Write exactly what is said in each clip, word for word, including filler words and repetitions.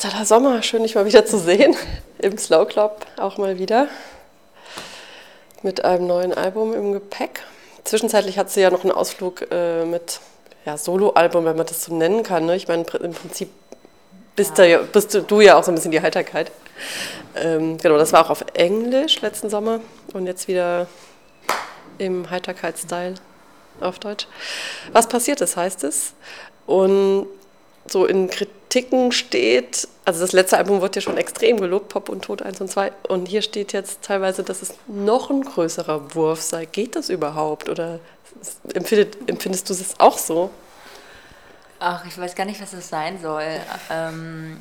ist da der Sommer, schön dich mal wieder zu sehen. Im Slow Club auch mal wieder. Mit einem neuen Album im Gepäck. Zwischenzeitlich hat sie ja noch einen Ausflug äh, mit ja, Soloalbum, wenn man das so nennen kann. Ne? Ich meine, im Prinzip bist, ja. Da, bist du, du ja auch so ein bisschen die Heiterkeit. Ähm, genau, das war auch auf Englisch letzten Sommer und jetzt wieder im Heiterkeit-Style auf Deutsch. Was passiert ist, heißt es. Und so in Kritiken steht, also das letzte Album wird ja schon extrem gelobt, Pop und Tod eins und zwei, und hier steht jetzt teilweise, dass es noch ein größerer Wurf sei. Geht das überhaupt oder empfindet, empfindest du es auch so? Ach, ich weiß gar nicht, was das sein soll. Ähm,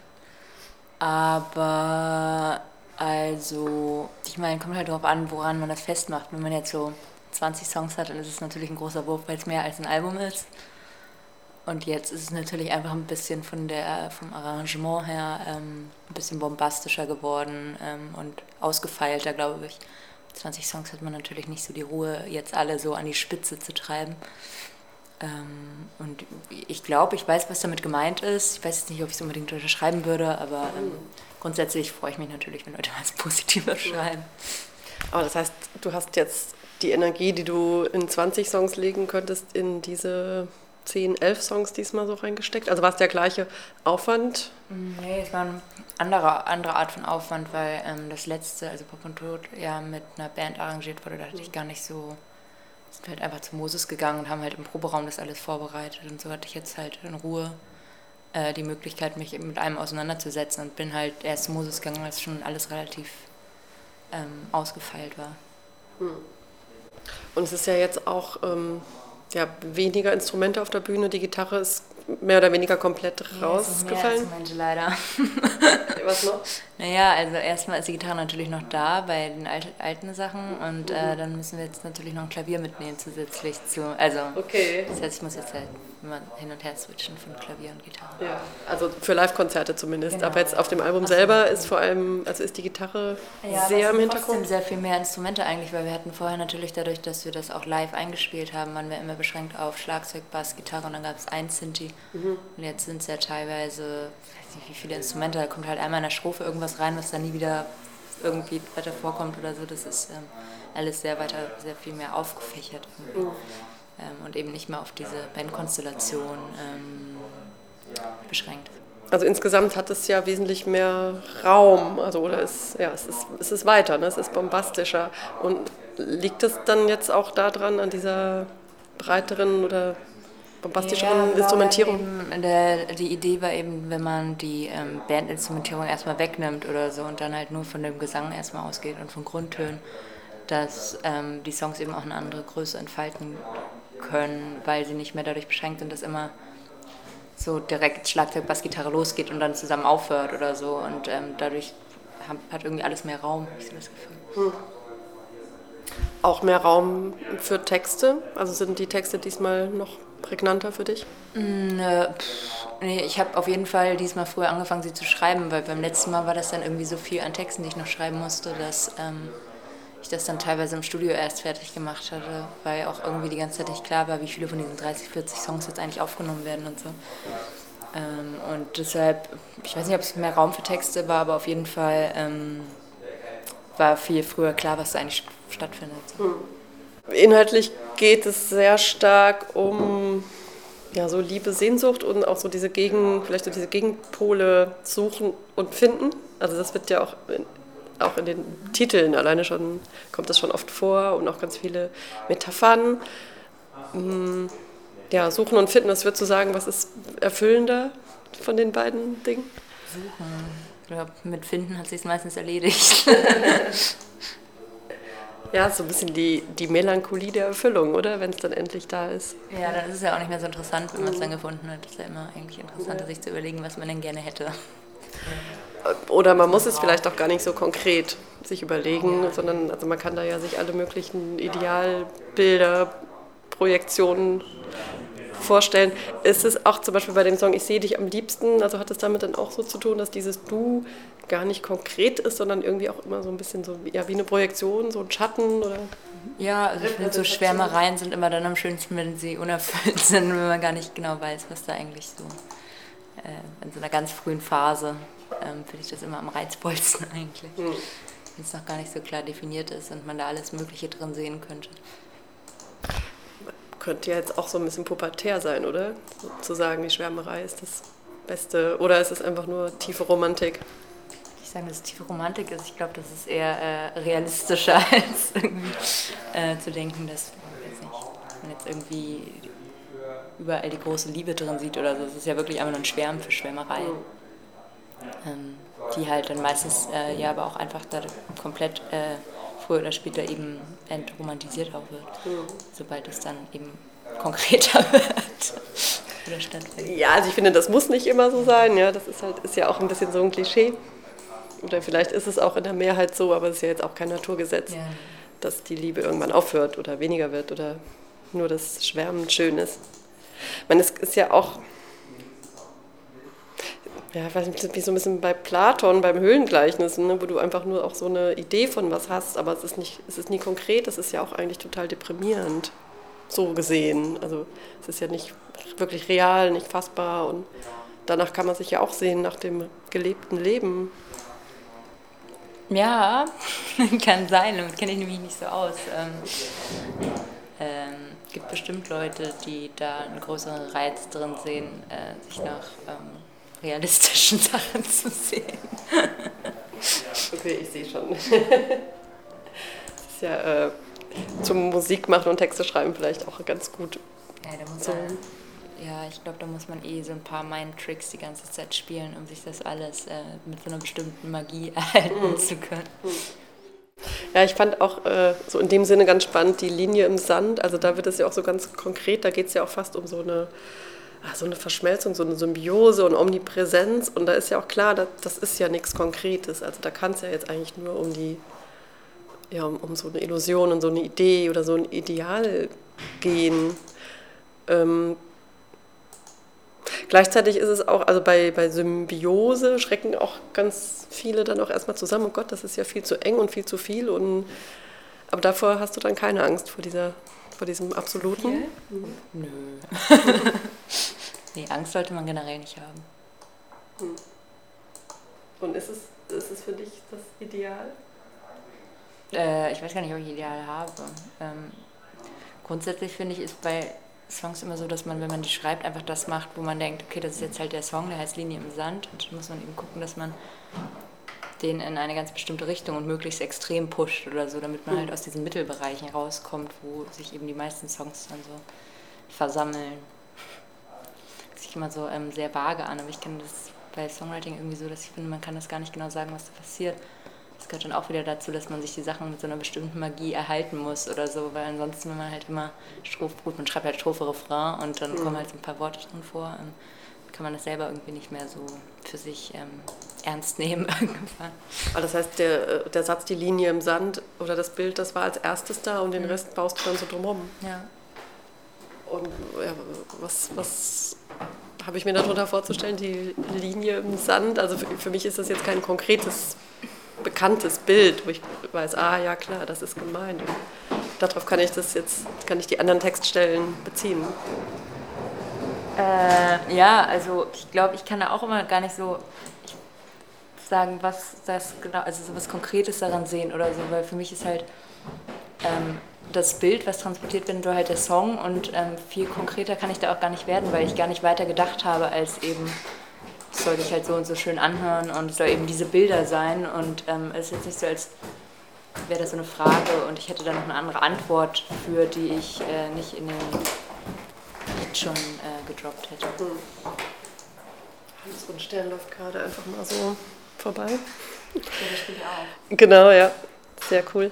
aber, also, ich meine, kommt halt darauf an, woran man das festmacht. Wenn man jetzt so zwanzig Songs hat, dann ist es natürlich ein großer Wurf, weil es mehr als ein Album ist. Und jetzt ist es natürlich einfach ein bisschen von der, vom Arrangement her ähm, ein bisschen bombastischer geworden ähm, und ausgefeilter, glaube ich. zwanzig Songs hat man natürlich nicht so die Ruhe, jetzt alle so an die Spitze zu treiben. Ähm, und ich glaube, ich weiß, was damit gemeint ist. Ich weiß jetzt nicht, ob ich es unbedingt unterschreiben würde, aber ähm, grundsätzlich freue ich mich natürlich, wenn Leute was Positives schreiben. Aber das heißt, du hast jetzt die Energie, die du in zwanzig Songs legen könntest, in diese zehn, elf Songs diesmal so reingesteckt? Also war es der gleiche Aufwand? Nee, es war eine andere, andere Art von Aufwand, weil ähm, das letzte, also Pop und Tod, ja mit einer Band arrangiert wurde. Da hatte ich gar nicht so, sind halt einfach zu Moses gegangen und haben halt im Proberaum das alles vorbereitet. Und so hatte ich jetzt halt in Ruhe äh, die Möglichkeit, mich mit einem auseinanderzusetzen und bin halt erst zu Moses gegangen, als schon alles relativ ähm, ausgefeilt war. Hm. Und es ist ja jetzt auch ähm ja, weniger Instrumente auf der Bühne. Die Gitarre ist mehr oder weniger komplett ja, rausgefallen. Instrumente leider. Was noch? Naja, also erstmal ist die Gitarre natürlich noch da bei den alt, alten Sachen und mhm. äh, dann müssen wir jetzt natürlich noch ein Klavier mitnehmen zusätzlich zu. Also okay. Das heißt, ich muss jetzt halt immer hin und her switchen von Klavier und Gitarre. Ja, also für Live-Konzerte zumindest. Genau. Aber jetzt auf dem Album so. selber ist vor allem, also ist die Gitarre ja, sehr im Hintergrund. Trotzdem sehr viel mehr Instrumente eigentlich, weil wir hatten vorher natürlich dadurch, dass wir das auch live eingespielt haben, waren wir immer beschränkt auf Schlagzeug, Bass, Gitarre und dann gab es ein Synthi. Mhm. Und jetzt sind es ja teilweise, ich weiß nicht wie viele Instrumente, da kommt halt einmal in der Strophe irgendwas rein, was dann nie wieder irgendwie weiter vorkommt oder so. Das ist ähm, alles sehr weiter, sehr viel mehr aufgefächert. Mhm. Ähm, und eben nicht mehr auf diese Bandkonstellation ähm, beschränkt. Also insgesamt hat es ja wesentlich mehr Raum, also oder ist, ja, es ist, es ist weiter, ne? Es ist bombastischer. Und liegt es dann jetzt auch daran, an dieser breiteren oder bombastischeren ja, Instrumentierung? Eben, der, die Idee war eben, wenn man die ähm, Bandinstrumentierung erstmal wegnimmt oder so und dann halt nur von dem Gesang erstmal ausgeht und von Grundtönen, dass ähm, die Songs eben auch eine andere Größe entfalten können, weil sie nicht mehr dadurch beschränkt sind, dass immer so direkt Schlagzeug, Bassgitarre losgeht und dann zusammen aufhört oder so und ähm, dadurch hat, hat irgendwie alles mehr Raum, habe ich so das Gefühl. Hm. Auch mehr Raum für Texte? Also sind die Texte diesmal noch prägnanter für dich? Ne, pff, nee, ich habe auf jeden Fall diesmal früher angefangen, sie zu schreiben, weil beim letzten Mal war das dann irgendwie so viel an Texten, die ich noch schreiben musste, dass ähm, ich das dann teilweise im Studio erst fertig gemacht hatte, weil auch irgendwie die ganze Zeit nicht klar war, wie viele von diesen dreißig, vierzig Songs jetzt eigentlich aufgenommen werden und so. Ähm, und deshalb, ich weiß nicht, ob es mehr Raum für Texte war, aber auf jeden Fall ähm, war viel früher klar, was da eigentlich stattfindet. Hm. Inhaltlich geht es sehr stark um ja, so Liebe, Sehnsucht und auch so diese Gegen, vielleicht so diese Gegenpole suchen und finden. Also das wird ja auch in, auch in den Titeln alleine schon, kommt das schon oft vor und auch ganz viele Metaphern. Ja, suchen und finden, was würdest du sagen, was ist erfüllender von den beiden Dingen? Suchen. Ich glaube, mit Finden hat sich es meistens erledigt. Ja, so ein bisschen die, die Melancholie der Erfüllung, oder? Wenn es dann endlich da ist. Ja, dann ist es ja auch nicht mehr so interessant, wenn man es dann gefunden hat. Es ist ja immer eigentlich interessanter, ja. sich zu überlegen, was man denn gerne hätte. Oder man muss es vielleicht auch gar nicht so konkret sich überlegen, sondern also man kann da ja sich alle möglichen Idealbilder, Projektionen vorstellen. Ist es auch zum Beispiel bei dem Song Ich sehe dich am liebsten, also hat es damit dann auch so zu tun, dass dieses Du gar nicht konkret ist, sondern irgendwie auch immer so ein bisschen so ja, wie eine Projektion, so ein Schatten? Oder? Ja, also ich finde so Schwärmereien sind immer dann am schönsten, wenn sie unerfüllt sind, wenn man gar nicht genau weiß, was da eigentlich so äh, in so einer ganz frühen Phase ähm, finde ich das immer am reizvollsten eigentlich. Mhm. Wenn es noch gar nicht so klar definiert ist und man da alles Mögliche drin sehen könnte. Könnte ja jetzt auch so ein bisschen pubertär sein, oder? So, zu sagen, die Schwärmerei ist das Beste. Oder ist es einfach nur tiefe Romantik? Ich sage, dass es tiefe Romantik ist. Ich glaube, das ist eher äh, realistischer, als irgendwie äh, zu denken, dass weiß nicht, man jetzt irgendwie überall die große Liebe drin sieht oder so. Es ist ja wirklich einfach nur ein Schwärmen für Schwärmerei. Mhm. Ähm, die halt dann meistens äh, ja aber auch einfach da komplett äh, früher oder später eben entromantisiert auch wird, mhm. sobald es dann eben konkreter wird oder stattfindet. Ja, also ich finde, das muss nicht immer so sein, ja, das ist halt ist ja auch ein bisschen so ein Klischee. Oder vielleicht ist es auch in der Mehrheit so, aber es ist ja jetzt auch kein Naturgesetz, ja. dass die Liebe irgendwann aufhört oder weniger wird oder nur das Schwärmen schön ist. Ich meine, es ist ja auch, ja, ich weiß nicht, wie so ein bisschen bei Platon, beim Höhlengleichnis, ne, wo du einfach nur auch so eine Idee von was hast, aber es ist nicht, es ist nie konkret, das ist ja auch eigentlich total deprimierend, so gesehen. Also es ist ja nicht wirklich real, nicht fassbar und danach kann man sich ja auch sehen, nach dem gelebten Leben. Ja, kann sein, damit kenne ich nämlich nicht so aus. Ähm, ähm, gibt bestimmt Leute, die da einen größeren Reiz drin sehen, äh, sich nach ähm, realistischen Sachen zu sehen. Okay, ich sehe schon. Das ist ja äh, zum Musik machen und Texte schreiben vielleicht auch ganz gut. Ja, da muss so. man, ja ich glaube, da muss man eh so ein paar Mind-Tricks die ganze Zeit spielen, um sich das alles äh, mit so einer bestimmten Magie erhalten mhm. zu können. Ja, ich fand auch äh, so in dem Sinne ganz spannend die Linie im Sand. Also da wird es ja auch so ganz konkret, da geht es ja auch fast um so eine, ach, so eine Verschmelzung, so eine Symbiose und Omnipräsenz. Und da ist ja auch klar, das, das ist ja nichts Konkretes. Also da kann es ja jetzt eigentlich nur um die, ja, um, um so eine Illusion und so eine Idee oder so ein Ideal gehen. Ähm, Gleichzeitig ist es auch, also bei, bei Symbiose schrecken auch ganz viele dann auch erstmal zusammen, oh Gott, das ist ja viel zu eng und viel zu viel. Und, aber davor hast du dann keine Angst vor, dieser, vor diesem Absoluten? Okay. Nö. Nee, Angst sollte man generell nicht haben. Und ist es, ist es für dich das Ideal? Äh, ich weiß gar nicht, ob ich Ideal habe. Ähm, grundsätzlich finde ich, ist bei Songs immer so, dass man, wenn man die schreibt, einfach das macht, wo man denkt, okay, das ist jetzt halt der Song, der heißt Linie im Sand und dann muss man eben gucken, dass man den in eine ganz bestimmte Richtung und möglichst extrem pusht oder so, damit man halt aus diesen Mittelbereichen rauskommt, wo sich eben die meisten Songs dann so versammeln. Das sieht immer so ähm, sehr vage an, aber ich kenne das bei Songwriting irgendwie so, dass ich finde, man kann das gar nicht genau sagen, was da passiert. Das gehört dann auch wieder dazu, dass man sich die Sachen mit so einer bestimmten Magie erhalten muss oder so, weil ansonsten, wenn man halt immer Strophe, gut, man schreibt halt Strophe, Refrain und dann mhm. kommen halt so ein paar Worte drin vor, ähm, kann man das selber irgendwie nicht mehr so für sich ähm, ernst nehmen irgendwann. Aber das heißt, der, der Satz, die Linie im Sand oder das Bild, das war als erstes da und den mhm. Rest baust du dann so drumherum. Ja. Und ja, was, was habe ich mir darunter vorzustellen, die Linie im Sand? Also für, für mich ist das jetzt kein konkretes bekanntes Bild, wo ich weiß, ah ja klar, das ist gemeint. Und darauf kann ich das jetzt, kann ich die anderen Textstellen beziehen. Äh, ja, also ich glaube, ich kann da auch immer gar nicht so sagen, was das genau, also so was Konkretes daran sehen oder so, weil für mich ist halt ähm, das Bild, was transportiert wird, nur halt der Song und ähm, viel konkreter kann ich da auch gar nicht werden, weil ich gar nicht weiter gedacht habe als eben es soll sich halt so und so schön anhören und es soll eben diese Bilder sein und ähm, es ist jetzt nicht so, als wäre das so eine Frage und ich hätte da noch eine andere Antwort für, die ich äh, nicht in den Hit schon äh, gedroppt hätte. Hm. So ein Stern läuft gerade einfach mal so vorbei. Ja, das spielt ja auch. Genau, ja. Sehr cool.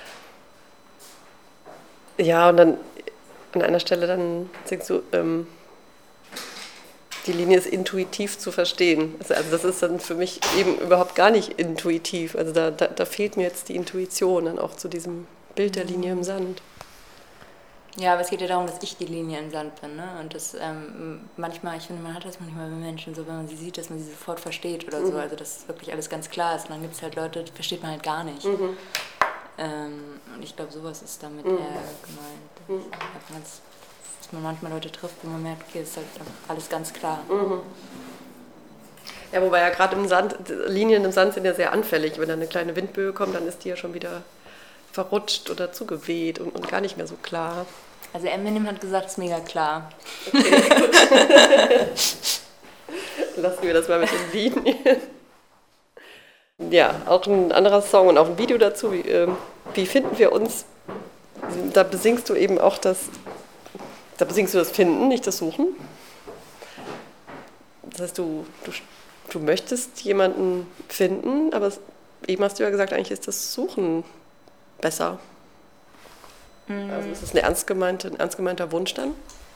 Ja, und dann an einer Stelle dann singst du, ähm, die Linie ist intuitiv zu verstehen. Also, also das ist dann für mich eben überhaupt gar nicht intuitiv. Also da, da, da fehlt mir jetzt die Intuition dann auch zu diesem Bild der Linie im Sand. Ja, aber es geht ja darum, dass ich die Linie im Sand bin. Ne? Und das ähm, manchmal, ich finde, man hat das manchmal bei Menschen so, wenn man sie sieht, dass man sie sofort versteht oder mhm. so. Also dass wirklich alles ganz klar ist. Und dann gibt es halt Leute, die versteht man halt gar nicht. Mhm. Ähm, und ich glaube, sowas ist damit mhm. eher gemeint. Mhm. Dass man manchmal Leute trifft, wo man merkt, okay, ist halt alles ganz klar. Mhm. Ja, wobei ja gerade im Sand, Linien im Sand sind ja sehr anfällig. Wenn da eine kleine Windböe kommt, dann ist die ja schon wieder verrutscht oder zugeweht und, und gar nicht mehr so klar. Also Eminem hat gesagt, es ist mega klar. Okay, gut. Lassen wir das mal mit den Linien. Ja, auch ein anderer Song und auch ein Video dazu. Wie, äh, wie finden wir uns? Da besingst du eben auch das, da besingst du das Finden, nicht das Suchen. Das heißt, du, du, du möchtest jemanden finden, aber es, eben hast du ja gesagt, eigentlich ist das Suchen besser. Mhm. Also ist das ein ernst gemeinte, ein ernst gemeinter Wunsch dann?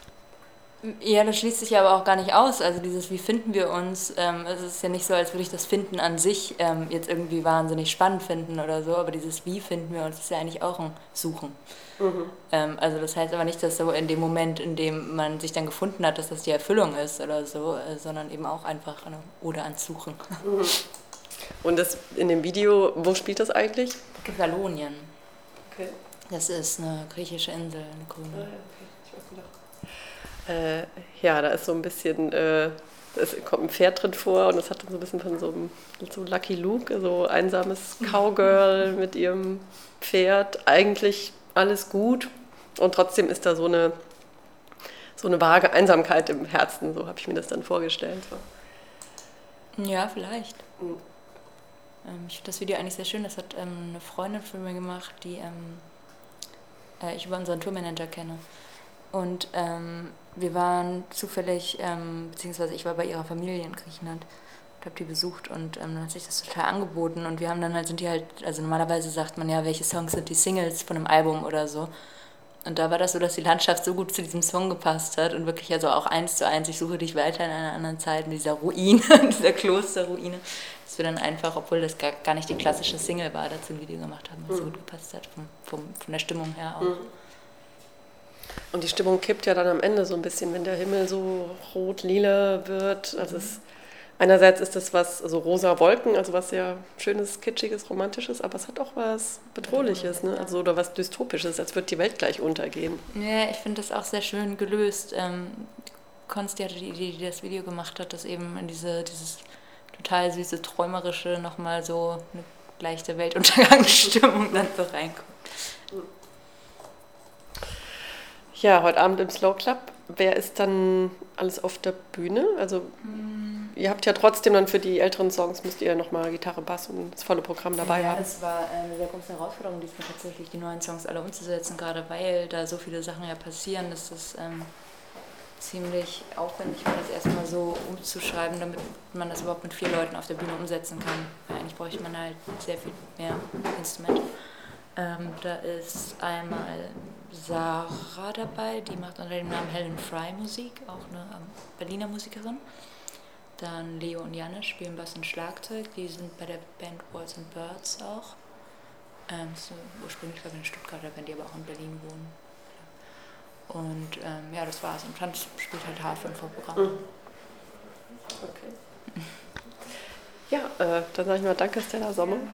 Ja, das schließt sich aber auch gar nicht aus. Also dieses, wie finden wir uns, ähm, es ist ja nicht so, als würde ich das Finden an sich ähm, jetzt irgendwie wahnsinnig spannend finden oder so, aber dieses, wie finden wir uns, ist ja eigentlich auch ein Suchen. Mhm. Ähm, also das heißt aber nicht, dass so in dem Moment, in dem man sich dann gefunden hat, dass das die Erfüllung ist oder so, äh, sondern eben auch einfach eine Ode ans Suchen. Mhm. Und das in dem Video, wo spielt das eigentlich? Kefalonien. Okay. Das ist eine griechische Insel, eine grüne. Ah, ja, okay. Ich weiß nicht. Äh, ja, da ist so ein bisschen, äh, es kommt ein Pferd drin vor und das hat dann so ein bisschen von so einem so Lucky Luke, so einsames Cowgirl mit ihrem Pferd. Eigentlich alles gut und trotzdem ist da so eine, so eine vage Einsamkeit im Herzen, so habe ich mir das dann vorgestellt. So. Ja, vielleicht. Mhm. Ähm, ich finde das Video eigentlich sehr schön, das hat ähm, eine Freundin von mir gemacht, die ähm, äh, ich über unseren Tourmanager kenne. Und ähm, wir waren zufällig, ähm, beziehungsweise ich war bei ihrer Familie in Griechenland und habe die besucht und ähm, dann hat sich das total angeboten und wir haben dann halt, sind die halt, also normalerweise sagt man ja, welche Songs sind die Singles von einem Album oder so. Und da war das so, dass die Landschaft so gut zu diesem Song gepasst hat und wirklich also auch eins zu eins, ich suche dich weiter in einer anderen Zeit, in dieser Ruine, dieser Klosterruine, dass wir dann einfach, obwohl das gar, gar nicht die klassische Single war, dazu ein Video gemacht haben, was mhm. so gut gepasst hat, vom, vom, von der Stimmung her auch. Mhm. Und die Stimmung kippt ja dann am Ende so ein bisschen, wenn der Himmel so rot-lila wird. Also es, einerseits ist das was, so also rosa Wolken, also was sehr schönes, kitschiges, romantisches, aber es hat auch was Bedrohliches, ne? Also, oder was Dystopisches, als würde die Welt gleich untergehen. Ja, ich finde das auch sehr schön gelöst. Ähm, Konsti hatte die Idee, die das Video gemacht hat, dass eben in diese, dieses total süße, träumerische nochmal so eine leichte Weltuntergangsstimmung dann so reinkommt. Ja, heute Abend im Slow Club. Wer ist dann alles auf der Bühne? Also mm. ihr habt ja trotzdem dann für die älteren Songs, müsst ihr nochmal Gitarre, Bass und das volle Programm dabei ja, haben. Ja, es war eine sehr große Herausforderung, diesmal tatsächlich die neuen Songs alle umzusetzen, gerade weil da so viele Sachen ja passieren, dass das ähm, ziemlich aufwendig war, das erstmal so umzuschreiben, damit man das überhaupt mit vier Leuten auf der Bühne umsetzen kann. Weil eigentlich bräuchte man halt sehr viel mehr Instrumente. Ähm, da ist einmal Sarah dabei, die macht unter dem Namen Helen Fry Musik, auch eine ähm, Berliner Musikerin. Dann Leo und Janne spielen Bass und Schlagzeug, die sind bei der Band Walls and Birds auch. Ähm, so ursprünglich glaube ich in Stuttgarter Band, die aber auch in Berlin wohnen. Und ähm, ja, das war's. Und Franz spielt halt Harfe im Vorprogramm. Mhm. Okay. Ja, äh, dann sage ich mal danke, Stella Sommer.